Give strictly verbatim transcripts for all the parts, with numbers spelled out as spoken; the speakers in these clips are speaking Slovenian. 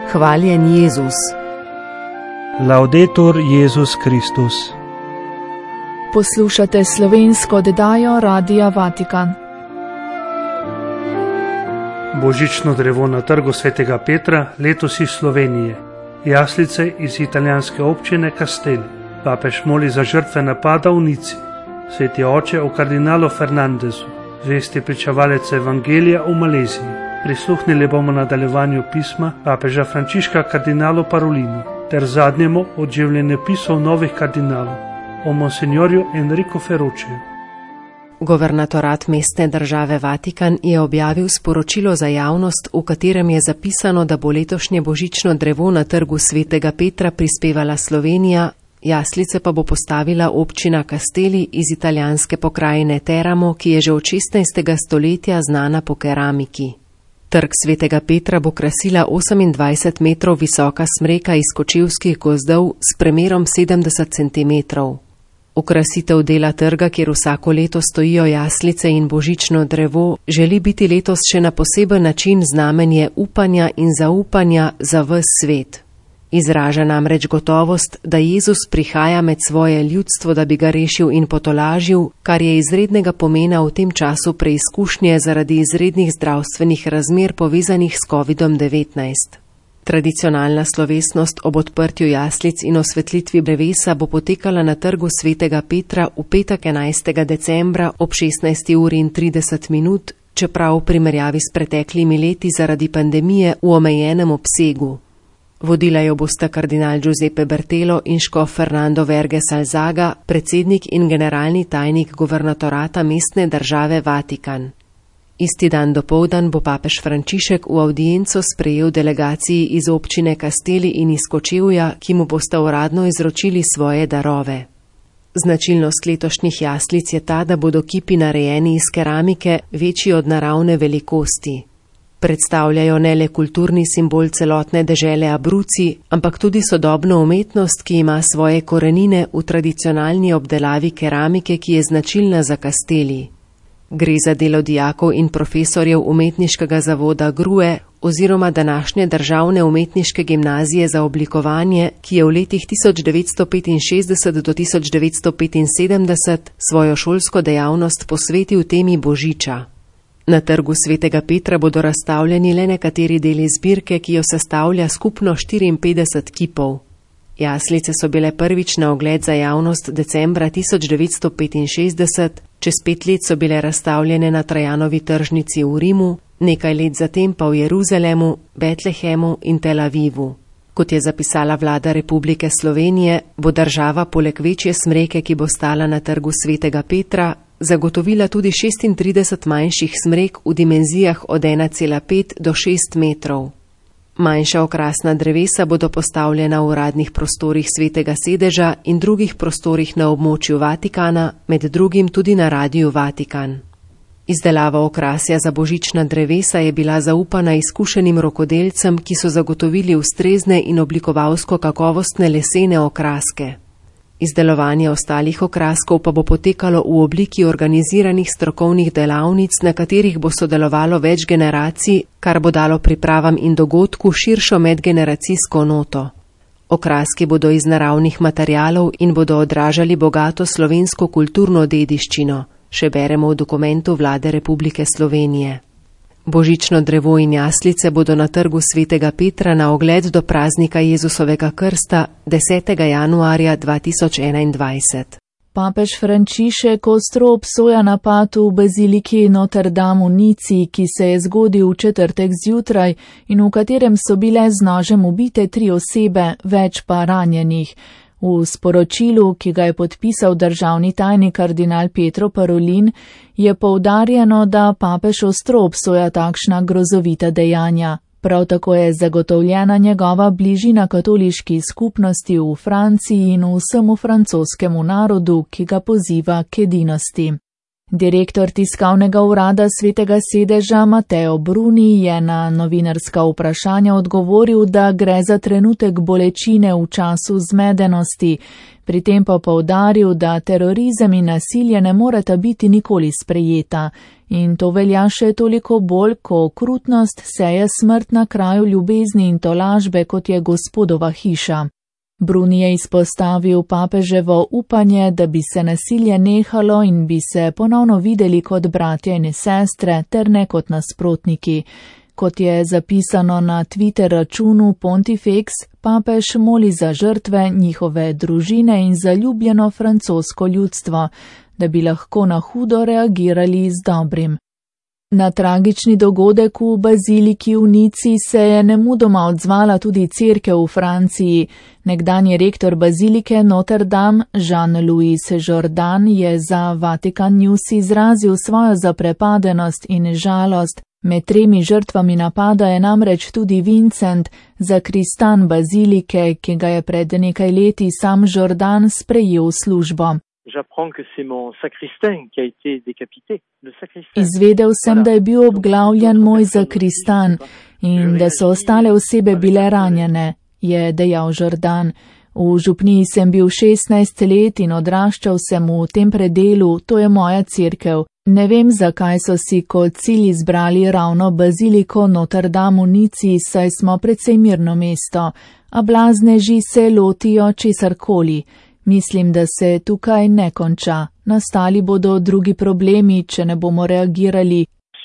Hvaljen Jezus. Laudetur Jezus Kristus. Poslušate slovensko oddajo Radia Vatikan. Božično drevo na trgu svetega Petra, letos iz Slovenije. Jaslice iz italijanske občine Castelli. Papež moli za žrtve napada v Nici. Sveti oče o kardinalu Fernandezu, zvesti pričevalec Evangelija v Maleziji. Prisluhnili bomo nadaljevanju pisma papeža Frančiška kardinalu Parolinu ter zadnjemu od življenjepisov novih kardinalov o monsignorju Enrico Ferruciju. Guvernatorat mestne države Vatikan je objavil sporočilo za javnost, v katerem je zapisano, da bo letošnje božično drevo na trgu svetega Petra prispevala Slovenija, jaslice pa bo postavila občina Castelli iz italijanske pokrajine Teramo, ki je že od šestnajstega stoletja znana po keramiki. Trg svetega Petra bo krasila osemindvajset metrov visoka smreka iz kočevskih gozdov s premerom sedemdeset centimetrov. Okrasitev dela trga, kjer vsako leto stojijo jaslice in božično drevo, želi biti letos še na poseben način znamenje upanja in zaupanja za ves svet. Izraža namreč gotovost, da Jezus prihaja med svoje ljudstvo, da bi ga rešil in potolažil, kar je izrednega pomena v tem času preizkušnje zaradi izrednih zdravstvenih razmer povezanih s kovidom devetnajst. Tradicionalna slovesnost ob odprtju jaslic in osvetlitvi drevesa bo potekala na trgu svetega Petra v petek enajstega decembra ob šestnajsti uri in trideset minut, čeprav v primerjavi s preteklimi leti zaradi pandemije v omejenem obsegu. Vodila jo bosta kardinal Giuseppe Bertelo in škof Fernando Verges Alzaga, predsednik in generalni tajnik guvernatorata mestne države Vatikan. Isti dan dopoldan bo papež Frančišek v avdienco sprejel delegaciji iz občine Castelli in iz Kočevja, ki mu bosta uradno izročili svoje darove. Značilnost letošnjih jaslic je ta, da bodo kipi narejeni iz keramike, večji od naravne velikosti. Predstavljajo ne le kulturni simbol celotne dežele Abruzzi, ampak tudi sodobno umetnost, ki ima svoje korenine v tradicionalni obdelavi keramike, ki je značilna za Castelli. Gre za delo dijakov in profesorjev umetniškega zavoda Grue oziroma današnje državne umetniške gimnazije za oblikovanje, ki je v letih tisoč devetsto petinšestdeset do tisoč devetsto petinsedemdeset svojo šolsko dejavnost posvetil temi božiča. Na trgu svetega Petra bodo razstavljeni le nekateri deli zbirke, ki jo sestavlja skupno štiriinpetdeset kipov. Jaslice so bile prvič na ogled za javnost decembra tisoč devetsto petinšestdeset, čez pet let so bile razstavljene na Trajanovi tržnici v Rimu, nekaj let zatem pa v Jeruzalemu, Betlehemu in Tel Avivu. Kot je zapisala vlada Republike Slovenije, bo država poleg večje smreke, ki bo stala na trgu svetega Petra, zagotovila tudi šestintrideset manjših smrek v dimenzijah od ena cela pet do šest metrov. Manjša okrasna drevesa bodo postavljena v uradnih prostorih svetega sedeža in drugih prostorih na območju Vatikana, med drugim tudi na Radiu Vatikan. Izdelava okrasja za božična drevesa je bila zaupana izkušenim rokodelcem, ki so zagotovili ustrezne in oblikovalsko kakovostne lesene okraske. Izdelovanje ostalih okraskov pa bo potekalo v obliki organiziranih strokovnih delavnic, na katerih bo sodelovalo več generacij, kar bo dalo pripravam in dogodku širšo medgeneracijsko noto. Okraski bodo iz naravnih materialov in bodo odražali bogato slovensko kulturno dediščino, še beremo v dokumentu vlade Republike Slovenije. Božično drevo in jaslice bodo na trgu svetega Petra na ogled do praznika Jezusovega krsta desetega januarja dva tisoč enaindvajset. Papež Frančišek ostro obsoja napad v baziliki Notre Dame v Nici, ki se je zgodil v četrtek zjutraj in v katerem so bile z nožem ubite tri osebe, več pa ranjenih. V sporočilu, ki ga je podpisal državni tajnik kardinal Pietro Parolin, je poudarjeno, da papež ostro obsoja takšna grozovita dejanja. Prav tako je zagotovljena njegova bližina katoliški skupnosti v Franciji in vsemu francoskemu narodu, ki ga poziva k edinosti. Direktor tiskovnega urada svetega sedeža Matteo Bruni je na novinarska vprašanja odgovoril, da gre za trenutek bolečine v času zmedenosti, Pri tem pa poudaril, da terorizem in nasilje ne moreta biti nikoli sprejeta in to velja še toliko bolj, ko okrutnost seje smrt na kraju ljubezni in tolažbe, kot je Gospodova hiša. Bruni je izpostavil papeževo upanje, da bi se nasilje nehalo in bi se ponovno videli kot bratje in sestre, ter ne kot nasprotniki. Kot je zapisano na Twitter računu Pontifex, papež moli za žrtve, njihove družine in zaljubljeno francosko ljudstvo, da bi lahko na hudo reagirali z dobrim. Na tragični dogodek v baziliki v Nici se je nemudoma odzvala tudi cerkev v Franciji. Nekdanji rektor bazilike Notre Dame, Jean-Louis Jourdan, je za Vatican News izrazil svojo zaprepadenost in žalost. Med tremi žrtvami napada je namreč tudi Vincent, zakristan bazilike, ki ga je pred nekaj leti sam Jourdan sprejel v službo. Izvedel sem, da je bil obglavljen moj zakristan in da so ostale osebe bile ranjene, je dejal Jourdan. V župniji sem bil šestnajst let in odraščal sem v tem predelu, to je moja cerkev. Ne vem, zakaj so si kot cilj izbrali ravno baziliko Notre Dame v Nici, saj smo precej mirno mesto, a blazneži se lotijo česarkoli. Mislim, da se tukaj ne konča. Nastali bodo drugi problemi, če ne bomo reagirali.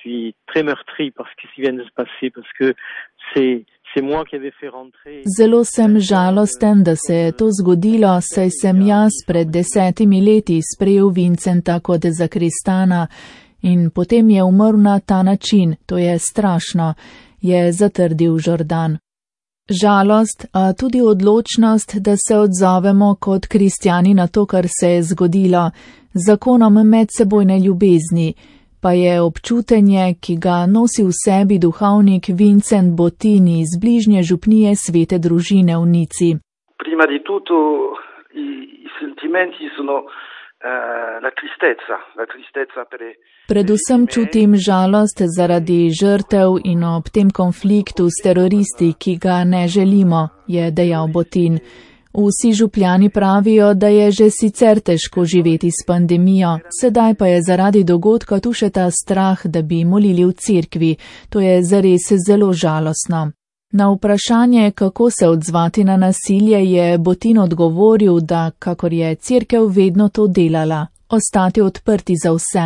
Zelo sem žalosten, da se je to zgodilo, saj sem jaz pred desetimi leti sprejel Vincenta kot zakristana in potem je umrl na ta način. To je strašno, je zatrdil Jourdan. Žalost, a tudi odločnost, da se odzovemo kot kristjani na to, kar se je zgodilo, zakonom medsebojne ljubezni, pa je občutenje, ki ga nosi v sebi duhovnik Vincent Bottini iz bližnje župnije Svete družine v Nici. Prima di tutto i, i sentimenti sono uh, la tristezza, la tristezza per Predvsem čutim žalost zaradi žrtev in ob tem konfliktu s teroristi, ki ga ne želimo, je dejal Bottin. Vsi župljani pravijo, da je že sicer težko živeti s pandemijo, sedaj pa je zaradi dogodka tu še ta strah, da bi molili v cerkvi. To je zares zelo žalostno. Na vprašanje, kako se odzvati na nasilje, je Bottin odgovoril, da kakor je cerkev vedno to delala, ostati odprti za vse.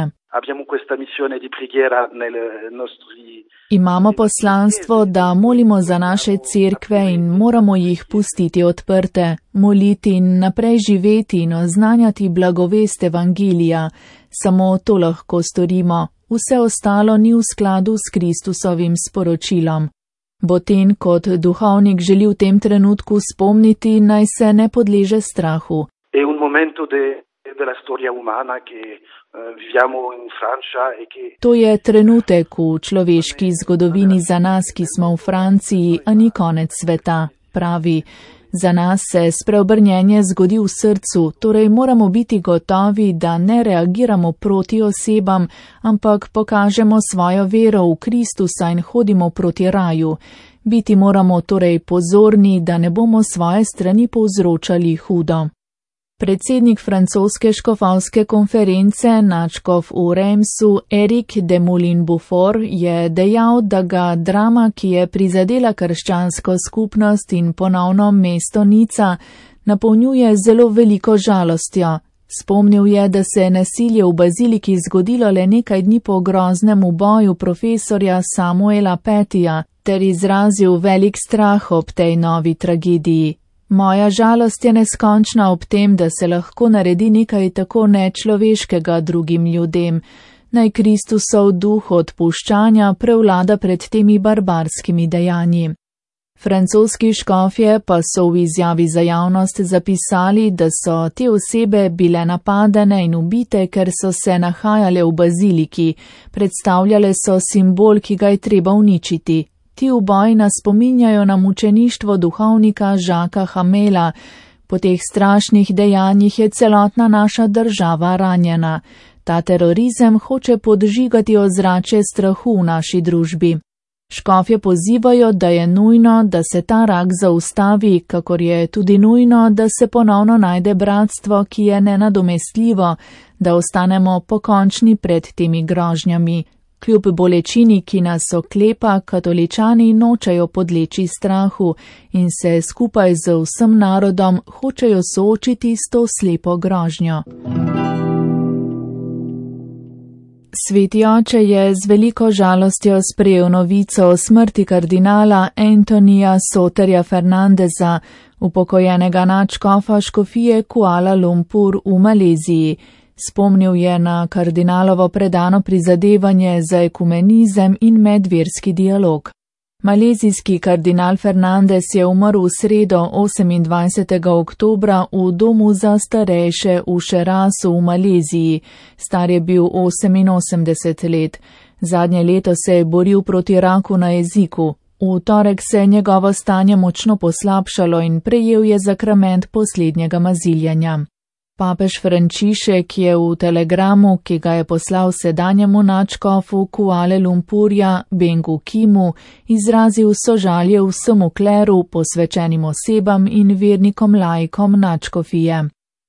Imamo poslanstvo, da molimo za naše cerkve in moramo jih pustiti odprte, moliti in naprej živeti in oznanjati blagovest evangelija. Samo to lahko storimo, vse ostalo ni v skladu s Kristusovim sporočilom. Bottin kot duhovnik želi v tem trenutku spomniti, naj se ne podleže strahu. To je trenutek v človeški zgodovini za nas, ki smo v Franciji, a ni konec sveta, pravi. Za nas se spreobrnjenje zgodi v srcu, torej moramo biti gotovi, da ne reagiramo proti osebam, ampak pokažemo svojo vero v Kristusa in hodimo proti raju. Biti moramo torej pozorni, da ne bomo svoje strani povzročali hudo. Predsednik francoske škofovske konference nadškof v Reimsu Eric de Moulin-Beaufort je dejal, da ga drama, ki je prizadela krščansko skupnost in ponovno mesto Nica, napolnjuje zelo veliko žalostjo. Spomnil je, da se je nasilje v baziliki zgodilo le nekaj dni po groznem uboju profesorja Samuela Petija, ter izrazil velik strah ob tej novi tragediji. Moja žalost je neskončna ob tem, da se lahko naredi nekaj tako nečloveškega drugim ljudem. Naj Kristusov duh odpuščanja prevlada pred temi barbarskimi dejanji. Francoski škofje pa so v izjavi za javnost zapisali, da so te osebe bile napadene in ubite, ker so se nahajale v baziliki, predstavljale so simbol, ki ga je treba uničiti. Ti uboji nas spominjajo na mučeništvo duhovnika Žaka Hamela. Po teh strašnih dejanjih je celotna naša država ranjena. Ta terorizem hoče podžigati ozračje strahu v naši družbi. Škofje pozivajo, da je nujno, da se ta rak zaustavi, kakor je tudi nujno, da se ponovno najde bratstvo, ki je nenadomestljivo, da ostanemo pokončni pred temi grožnjami. Kljub bolečini, ki nas oklepa, katoličani nočejo podleči strahu in se skupaj z vsem narodom hočejo soočiti s to slepo grožnjo. Sveti oče je z veliko žalostjo sprejel novico o smrti kardinala Antonija Soterja Fernandeza, upokojenega nadškofa škofije Kuala Lumpur v Maleziji. Spomnil je na kardinalovo predano prizadevanje za ekumenizem in medverski dialog. Malezijski kardinal Fernandez je umrl v sredo osemindvajsetega oktobra v domu za starejše v Šerasu v Maleziji. Star je bil oseminosemdeset let. Zadnje leto se je boril proti raku na jeziku. V torek se je njegovo stanje močno poslabšalo in prejel je zakrament poslednjega maziljanja. Papež Frančišek je v telegramu, ki ga je poslal sedanjemu nadškofu Kuale Lumpurja Bengu Kimu, izrazil sožalje vsemu kleru, posvečenim osebam in vernikom laikom nadškofije.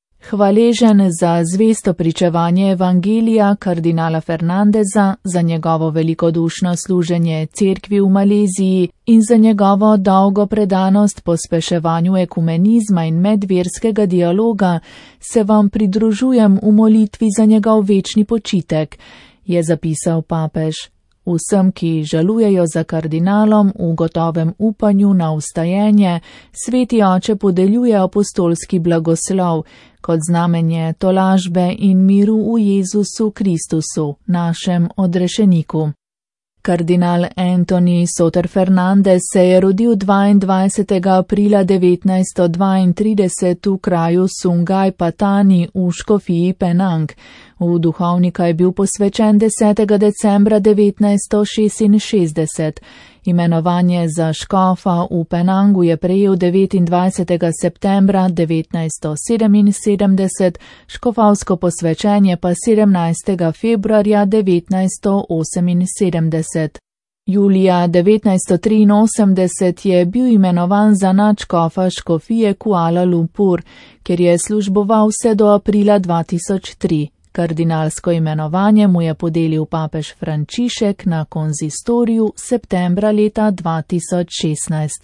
Hvaležen za zvesto pričevanje evangelija kardinala Fernandeza, za njegovo velikodušno služenje cerkvi v Maleziji in za njegovo dolgo predanost pospeševanju ekumenizma in medverskega dialoga, se vam pridružujem v molitvi za njegov večni počitek, je zapisal papež. Vsem, ki žalujejo za kardinalom v gotovem upanju na vstajenje, sveti oče podeljuje apostolski blagoslov kot znamenje tolažbe in miru v Jezusu Kristusu, našem odrešeniku. Kardinal Antoni Soter Fernandez se je rodil dvaindvajsetega aprila devetnajststo dvaintrideset v kraju Sungai Patani v škofiji Penang. V duhovnika je bil posvečen desetega decembra devetnajststo šestinšestdeset. Imenovanje za škofa v Penangu je prejel devetindvajsetega septembra devetnajststo sedeminsedemdeset, škofovsko posvečenje pa sedemnajstega februarja devetnajststo oseminsedemdeset. Julija devetnajststo triinosemdeset je bil imenovan za nadškofa škofije Kuala Lumpur, kjer je služboval vse do aprila dva tisoč tri. Kardinalsko imenovanje mu je podelil papež Frančišek na konzistoriju septembra leta dva tisoč šestnajst.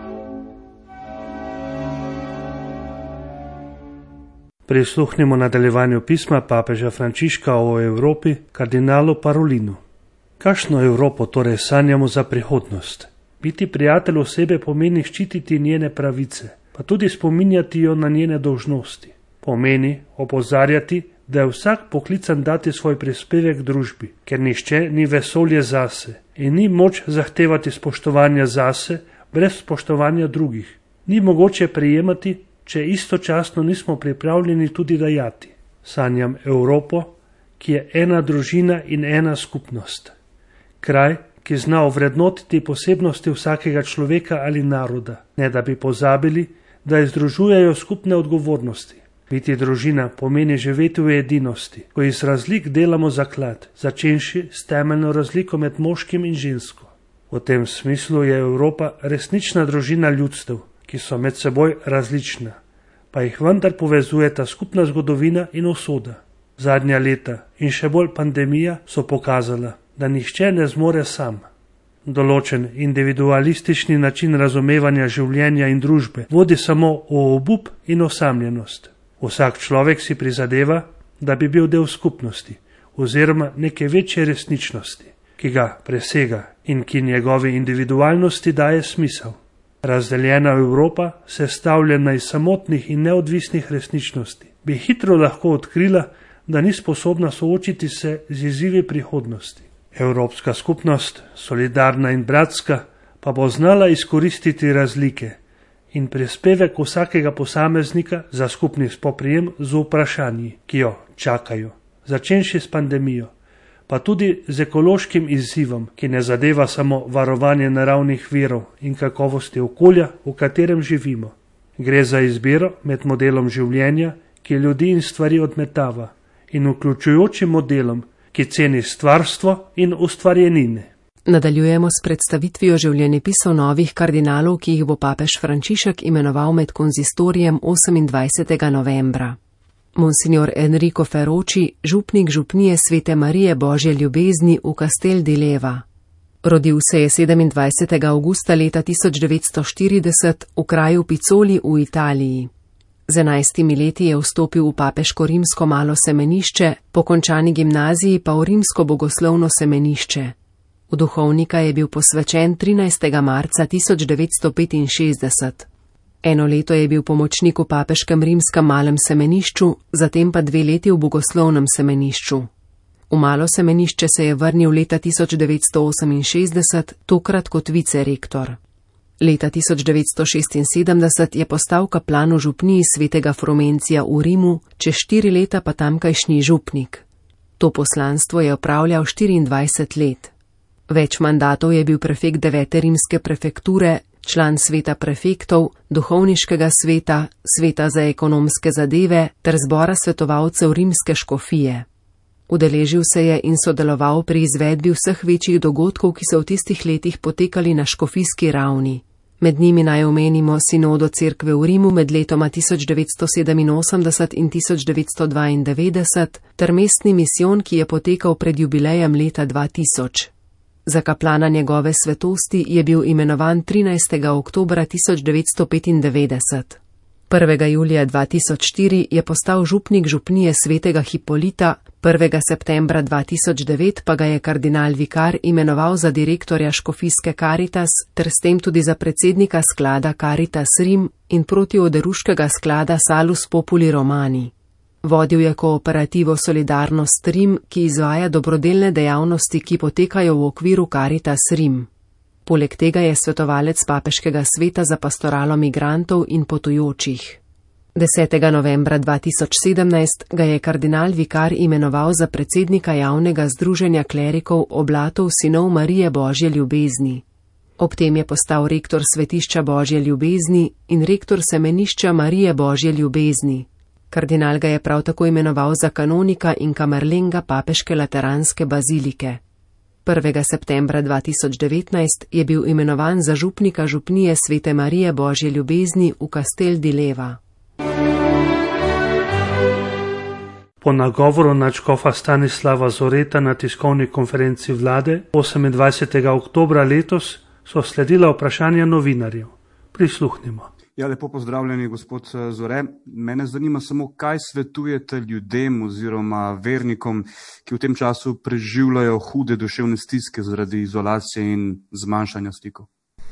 Prisluhnimo nadaljevanju pisma papeža Frančiška o Evropi, kardinalu Parolinu. Kakšno Evropo torej sanjamo za prihodnost? Biti prijatelj osebe pomeni ščititi njene pravice, pa tudi spominjati jo na njene dolžnosti. Pomeni opozarjati, da je vsak poklican dati svoj prispevek družbi, ker nišče ni vesolje zase in ni moč zahtevati spoštovanja zase brez spoštovanja drugih. Ni mogoče prejemati, če istočasno nismo pripravljeni tudi dajati. Sanjam Evropo, ki je ena družina in ena skupnost. Kraj, ki zna ovrednotiti posebnosti vsakega človeka ali naroda, ne da bi pozabili, da združujejo skupne odgovornosti. Biti družina pomeni živeti v edinosti, ko iz razlik delamo zaklad, začenši s temeljno razliko med moškim in žensko. V tem smislu je Evropa resnična družina ljudstev, ki so med seboj različna, pa jih vendar povezujeta skupna zgodovina in usoda. Zadnja leta in še bolj pandemija so pokazala, da nihče ne zmore sam. Določen individualistični način razumevanja življenja in družbe vodi samo v obup in osamljenost. Vsak človek si prizadeva, da bi bil del skupnosti oziroma neke večje resničnosti, ki ga presega in ki njegovi individualnosti daje smisel. Razdeljena Evropa, sestavljena iz samotnih in neodvisnih resničnosti, bi hitro lahko odkrila, da ni sposobna soočiti se z izzivi prihodnosti. Evropska skupnost, solidarna in bratska, pa bo znala izkoristiti razlike in prispevek vsakega posameznika za skupni spoprijem z vprašanji, ki jo čakajo, začenši s pandemijo, pa tudi z ekološkim izzivom, ki ne zadeva samo varovanje naravnih virov in kakovosti okolja, v katerem živimo. Gre za izbiro med modelom življenja, ki ljudi in stvari odmetava, in vključujočim modelom, ki ceni stvarstvo in ustvarjenine. Nadaljujemo s predstavitvijo življenjepisov novih kardinalov, ki jih bo papež Frančišek imenoval med konzistorijem osemindvajsetega novembra. Monsignor Enrico Ferroci, župnik župnije Svete Marije Božje ljubezni v Castel di Leva. Rodil se je sedemindvajsetega avgusta leta tisoč devetsto štirideset v kraju Pizzoli v Italiji. Z enajstimi leti je vstopil v papeško rimsko malo semenišče, po končani gimnaziji pa v rimsko bogoslovno semenišče. V duhovnika je bil posvečen trinajstega marca tisoč devetsto petinšestdeset. Eno leto je bil pomočnik v papeškem rimskem malem semenišču, zatem pa dve leti v bogoslovnem semenišču. V malo semenišče se je vrnil leta tisoč devetsto oseminšestdeset, tokrat kot vicerektor. Leta tisoč devetsto šestinsedemdeset je postal kaplan v župniji svetega Frumencija v Rimu, čez štiri leta pa tamkajšnji župnik. To poslanstvo je opravljal štiriindvajset let. Več mandatov je bil prefekt devete rimske prefekture, član sveta prefektov, duhovniškega sveta, sveta za ekonomske zadeve ter zbora svetovalcev rimske škofije. Udeležil se je in sodeloval pri izvedbi vseh večjih dogodkov, ki so v tistih letih potekali na škofijski ravni. Med njimi naj omenimo sinodo cerkve v Rimu med letoma tisoč devetsto sedeminosemdeset in tisoč devetsto dvaindevetdeset ter mestni misijon, ki je potekal pred jubilejem leta dva tisoč. Za kaplana njegove svetosti je bil imenovan trinajstega oktobra tisoč devetsto petindevetdeset. prvega julija dva tisoč štiri je postal župnik župnije svetega Hipolita, prvega septembra dva tisoč devet pa ga je kardinal vikar imenoval za direktorja škofijske Caritas ter s tem tudi za predsednika sklada Caritas Rim in protioderuškega sklada Salus Populi Romani. Vodil je kooperativo Solidarnost Rim, ki izvaja dobrodelne dejavnosti, ki potekajo v okviru Caritas Rim. Poleg tega je svetovalec papeškega sveta za pastoralo migrantov in potujočih. desetega novembra dva tisoč sedemnajst ga je kardinal vikar imenoval za predsednika javnega združenja klerikov oblatov sinov Marije Božje ljubezni. Ob tem je postal rektor svetišča Božje ljubezni in rektor semenišča Marije Božje ljubezni. Kardinal ga je prav tako imenoval za kanonika in kamerlenga papeške lateranske bazilike. prvega septembra dva tisoč devetnajst je bil imenovan za župnika župnije Svete Marije Božje ljubezni v Castel di Leva. Po nagovoru nadškofa Stanislava Zoreta na tiskovni konferenci vlade osemindvajsetega oktobra letos so sledila vprašanja novinarjev. Prisluhnimo. Ja, lepo pozdravljeni, gospod Zore. Mene zanima samo, kaj svetujete ljudem oziroma vernikom, ki v tem času preživljajo hude duševne stiske zaradi izolacije in zmanjšanja stikov.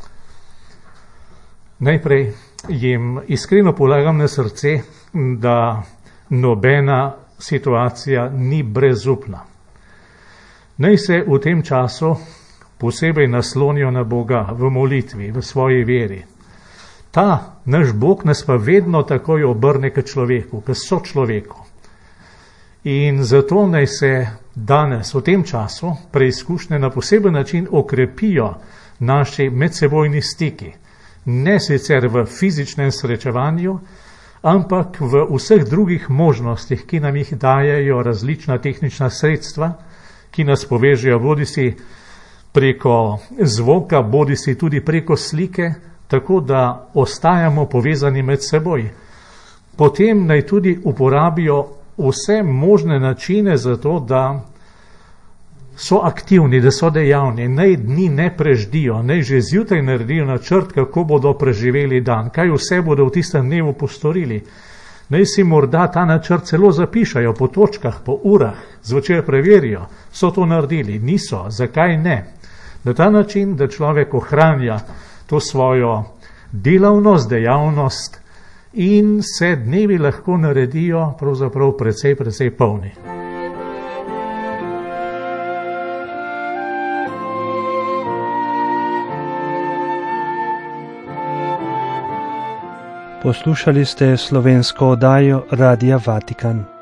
Najprej jim iskreno polagam na srce, da nobena situacija ni brezupna. Naj se v tem času posebej naslonijo na Boga v molitvi, v svoji veri. Ta naš Bog nas pa vedno takoj obrne k človeku, k sočloveku. In zato naj se danes, v tem času, preizkušnje na poseben način okrepijo naši medsebojni stiki. Ne sicer v fizičnem srečevanju, ampak v vseh drugih možnostih, ki nam jih dajejo različna tehnična sredstva, ki nas povežejo bodisi preko zvoka, bodisi tudi preko slike, tako da ostajamo povezani med seboj. Potem naj tudi uporabijo vse možne načine za to, da so aktivni, da so dejavni, naj dni ne preždijo, naj že zjutraj naredijo načrt, kako bodo preživeli dan, kaj vse bodo v tistem dnevu postorili. Naj si morda ta načrt celo zapišajo po točkah, po urah, zvečer preverijo, so to naredili, niso, zakaj ne. Na ta način, da človek ohranja to svojo delavnost, dejavnost in se dnevi lahko naredijo pravzaprav precej, precej polni. Poslušali ste slovensko oddajo Radia Vatikan.